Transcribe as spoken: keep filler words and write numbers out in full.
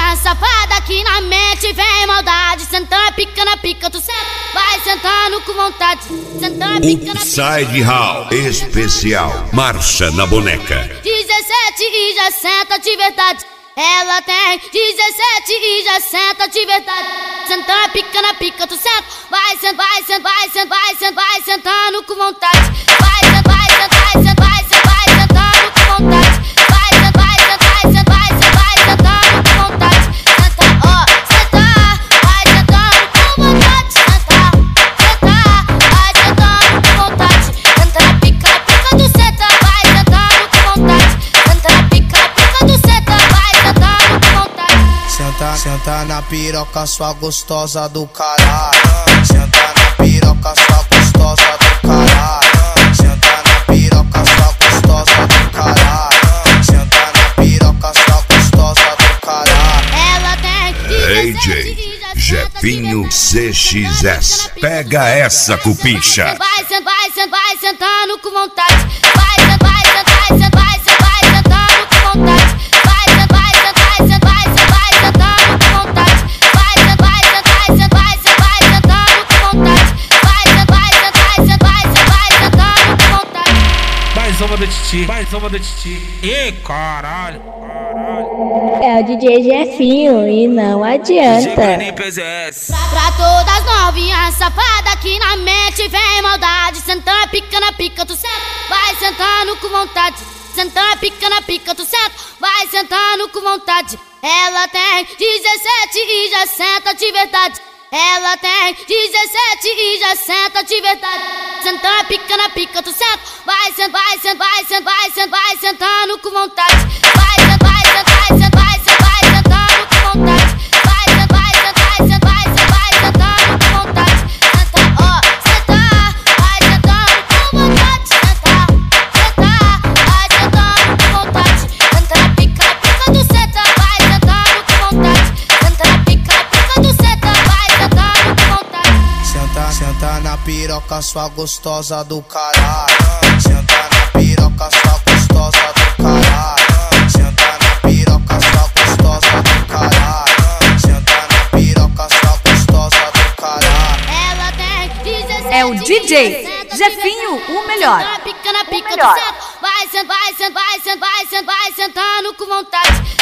novinha safada aqui na mente vem maldade. Sentando pica na pica, tu senta, vai sentando com vontade. Sentando pica na pica. Upside Hall especial, marcha na boneca. dezessete e já senta de verdade. Ela tem dezessete e já senta de verdade. Sentando pica na pica, tu senta, vai sentando, vai sentando, vai sentando, vai sentando, vai sentando com vontade. Vai sentando, vai sentando, vai sentando, vai sentando, vai sentando com vontade. Vai sentando, vai sentando, vai sentando, vai sentando, vai sentando com vontade. Senta, ó, senta, vai sentando com vontade. Senta, senta, vai sentando com vontade. Senta na pica, na pica, tu senta, vai sentando com vontade. Senta na pica, na pica, tu senta, vai sentando com vontade. Senta, senta na piroca, sua gostosa do caralho. Senta na piroca, sua gostosa do caralho. Senta na piroca, sua gostosa do caralho. Senta na piroca, sua gostosa do caralho. Ela tem D J Jefinho C X S. Pega essa, cupincha. Vai sentando, vai sentando, vai sentando com vontade. Vai sentando, vai sentando, vai sentando, vai sentando, vai sentando com vontade. Vai sentando, vai sentando, vai sentando, vai sentando, vai sentando com vontade. Vai sentando, vai sentando, vai sentando, vai sentando, vai sentando com vontade. Vai sentando, vai sentando, vai sentando, vai sentando, vai sentando com vontade. Mais uma do Titi, mais uma do Titi. Ih, caralho, caralho. É o D J Jefinho e não adianta. P Z S. Pra todas novinhas safadas aqui na mente vem maldade. Sentando pica na pica, tu senta, vai sentando com vontade. Sentando pica na pica, tu senta, vai sentando com vontade. Ela tem dezessete e já senta de verdade. Ela tem dezessete e já senta de verdade. Sentando pica na pica, tu senta, vai sentando, vai sentando, vai sentando, vai sentando, vai sentando com vontade. Vai sentando, vai sentando, vai sentando, vai sentando, vai sentando com vontade. Vai sentando, vai sentando, vai sentando, vai sentando, vai sentando com vontade. Senta, ó, senta, vai sentando com vontade. Senta, senta, vai sentando com vontade. Senta na pica, na pica, tu senta, vai sentando com vontade. Senta na pica, na pica, tu senta, vai sentando com vontade. Senta, senta na piroca, sua gostosa do caralho. Senta na piroca, sua gostosa do caralho. Senta na piroca, sua gostosa do caralho. Senta na piroca, sua gostosa do caralho. Ela tem dezessete É o D J Jefinho, o melhor. Pica na pica, O melhor. tu senta, vai sentando, vai sentando, vai sentando, vai sentando, vai sentando com vontade.